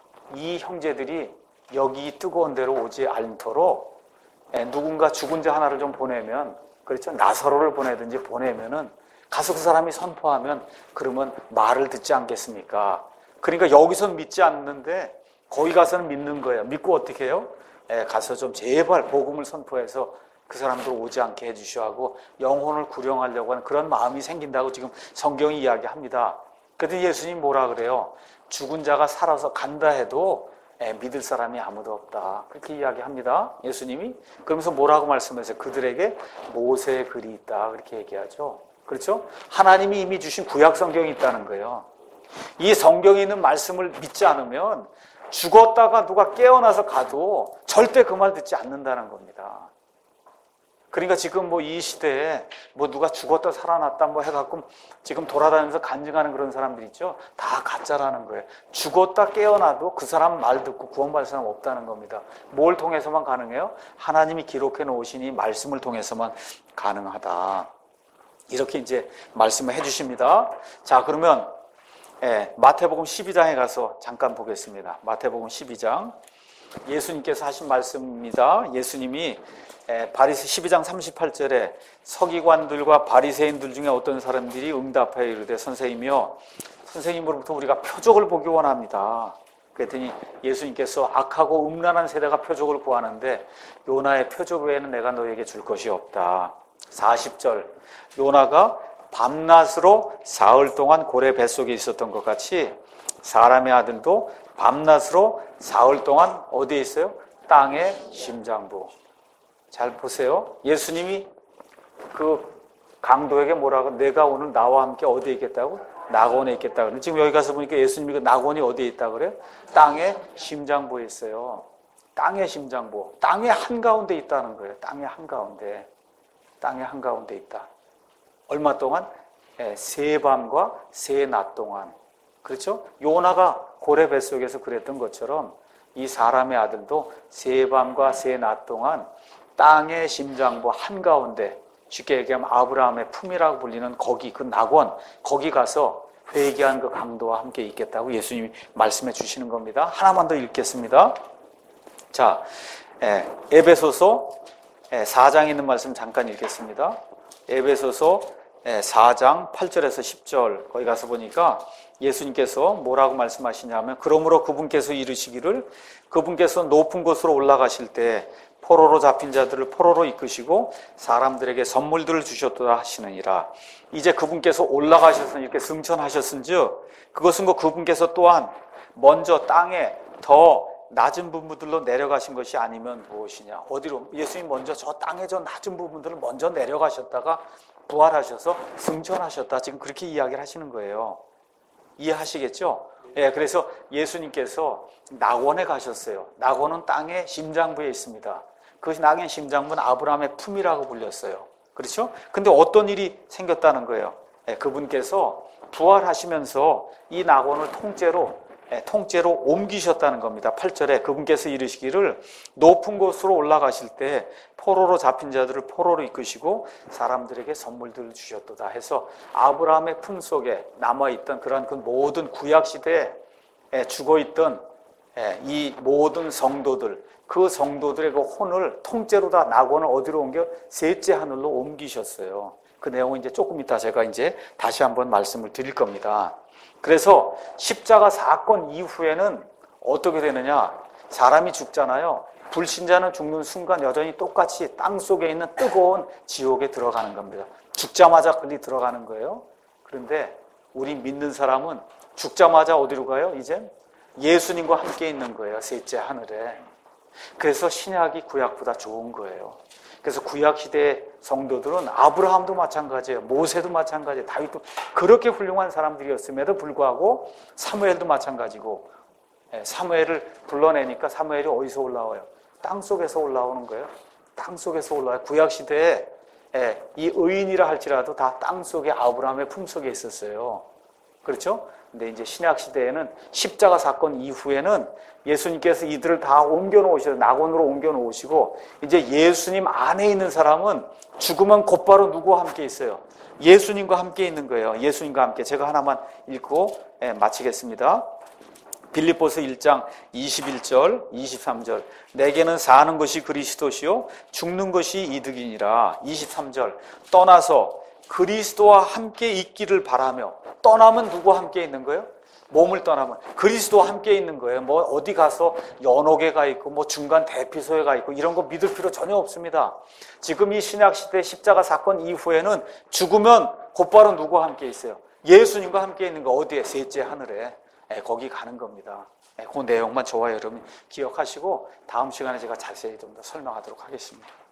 이 형제들이 여기 뜨거운 데로 오지 않도록 누군가 죽은 자 하나를 좀 보내면, 그렇죠? 나사로를 보내든지 보내면은 가서 그 사람이 선포하면 그러면 말을 듣지 않겠습니까? 그러니까 여기서 믿지 않는데 거기 가서는 믿는 거예요. 믿고 어떻게 해요? 가서 좀 제발 복음을 선포해서 그 사람들 오지 않게 해주셔 하고 영혼을 구령하려고 하는 그런 마음이 생긴다고 지금 성경이 이야기합니다. 그런데 예수님 뭐라 그래요? 죽은 자가 살아서 간다 해도 믿을 사람이 아무도 없다. 그렇게 이야기합니다. 예수님이. 그러면서 뭐라고 말씀하세요? 그들에게 모세의 글이 있다. 그렇게 얘기하죠. 그렇죠? 하나님이 이미 주신 구약 성경이 있다는 거예요. 이 성경에 있는 말씀을 믿지 않으면 죽었다가 누가 깨어나서 가도 절대 그 말 듣지 않는다는 겁니다. 그러니까 지금 뭐 이 시대에 뭐 누가 죽었다 살아났다 뭐 해갖고 지금 돌아다니면서 간증하는 그런 사람들 있죠. 다 가짜라는 거예요. 죽었다 깨어나도 그 사람 말 듣고 구원받을 사람 없다는 겁니다. 뭘 통해서만 가능해요? 하나님이 기록해 놓으신 이 말씀을 통해서만 가능하다. 이렇게 이제 말씀을 해주십니다. 자, 그러면 마태복음 12장에 가서 잠깐 보겠습니다. 마태복음 12장. 예수님께서 하신 말씀입니다. 예수님이 바리새 12장 38절에 서기관들과 바리새인들 중에 어떤 사람들이 응답하여 이르되 선생님이여, 선생님으로부터 우리가 표적을 보기 원합니다. 그랬더니 예수님께서 악하고 음란한 세대가 표적을 구하는데 요나의 표적 외에는 내가 너에게 줄 것이 없다. 40절 요나가 밤낮으로 사흘 동안 고래 뱃속에 있었던 것 같이 사람의 아들도 밤낮으로 사흘 동안 어디에 있어요? 땅의 심장부. 잘 보세요. 예수님이 그 강도에게 뭐라고? 내가 오늘 나와 함께 어디에 있겠다고? 낙원에 있겠다 그래요. 지금 여기 가서 보니까 예수님이 그 낙원이 어디에 있다 그래요? 땅의 심장부에 있어요. 땅의 심장부. 땅의 한가운데 있다는 거예요. 땅의 한가운데. 땅의 한가운데 있다. 얼마 동안? 세 밤과 세 낮 동안. 그렇죠? 요나가 고래 뱃속에서 그랬던 것처럼 이 사람의 아들도 세 밤과 세 낮 동안 땅의 심장부 한가운데, 쉽게 얘기하면 아브라함의 품이라고 불리는 거기, 그 낙원, 거기 가서 회개한 그 강도와 함께 있겠다고 예수님이 말씀해 주시는 겁니다. 하나만 더 읽겠습니다. 자, 에베소서 4장에 있는 말씀 잠깐 읽겠습니다. 에베소서 4장 8절에서 10절 거기 가서 보니까 예수님께서 뭐라고 말씀하시냐면, 그러므로 그분께서 이르시기를 그분께서 높은 곳으로 올라가실 때 포로로 잡힌 자들을 포로로 이끄시고 사람들에게 선물들을 주셨도다 하시느니라. 이제 그분께서 올라가셔서 이렇게 승천하셨은즉 그것은 그분께서 또한 먼저 땅에 더 낮은 부분들로 내려가신 것이 아니면 무엇이냐. 어디로? 예수님 먼저 저 땅에 저 낮은 부분들을 먼저 내려가셨다가 부활하셔서 승천하셨다. 지금 그렇게 이야기를 하시는 거예요. 이해하시겠죠? 예, 그래서 예수님께서 낙원에 가셨어요. 낙원은 땅의 심장부에 있습니다. 그 낙의 심장부는 아브라함의 품이라고 불렸어요. 그렇죠? 근데 어떤 일이 생겼다는 거예요. 예, 그분께서 부활하시면서 이 낙원을 통째로 옮기셨다는 겁니다. 8절에 그분께서 이르시기를 높은 곳으로 올라가실 때 포로로 잡힌 자들을 포로로 이끄시고 사람들에게 선물들을 주셨도다 해서 아브라함의 품 속에 남아있던 그런 그 모든 구약시대에 죽어있던 이 모든 성도들, 그 성도들의 그 혼을 통째로 다 낙원을 어디로 옮겨? 셋째 하늘로 옮기셨어요. 그 내용은 이제 조금 이따 제가 이제 다시 한번 말씀을 드릴 겁니다. 그래서 십자가 사건 이후에는 어떻게 되느냐? 사람이 죽잖아요. 불신자는 죽는 순간 여전히 똑같이 땅 속에 있는 뜨거운 지옥에 들어가는 겁니다. 죽자마자 그리 들어가는 거예요. 그런데 우리 믿는 사람은 죽자마자 어디로 가요? 이제 예수님과 함께 있는 거예요. 셋째 하늘에. 그래서 신약이 구약보다 좋은 거예요. 그래서 구약시대의 성도들은 아브라함도 마찬가지예요. 모세도 마찬가지예요. 다윗도 그렇게 훌륭한 사람들이었음에도 불구하고 사무엘도 마찬가지고, 사무엘을 불러내니까 사무엘이 어디서 올라와요? 땅속에서 올라오는 거예요. 땅속에서 올라와요. 구약시대에 이 의인이라 할지라도 다 땅속에 아브라함의 품속에 있었어요. 그렇죠? 근데 이제 신약시대에는 십자가 사건 이후에는 예수님께서 이들을 다 옮겨놓으셔서 낙원으로 옮겨놓으시고 이제 예수님 안에 있는 사람은 죽으면 곧바로 누구와 함께 있어요? 예수님과 함께 있는 거예요. 예수님과 함께. 제가 하나만 읽고 마치겠습니다. 빌립보서 1장 21절, 23절. 내게는 사는 것이 그리스도시요 죽는 것이 이득이니라. 23절. 떠나서 그리스도와 함께 있기를 바라며. 떠나면 누구와 함께 있는 거예요? 몸을 떠나면 그리스도와 함께 있는 거예요. 뭐 어디 가서 연옥에 가 있고 뭐 중간 대피소에 가 있고 이런 거 믿을 필요 전혀 없습니다. 지금 이 신약시대 십자가 사건 이후에는 죽으면 곧바로 누구와 함께 있어요? 예수님과 함께 있는 거. 어디에? 셋째 하늘에. 거기 가는 겁니다. 그 내용만 저와 여러분 기억하시고 다음 시간에 제가 자세히 좀 더 설명하도록 하겠습니다.